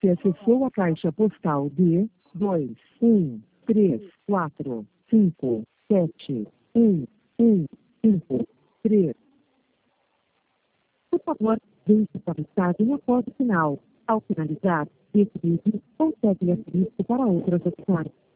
Se acessou a caixa postal de 2, 1, 3, 4, 5, 7, 1, 1, 5, 3. Por favor, deixe sua mensagem após o sinal. Ao finalizar, esse vídeo consegue ser visto para outras opções.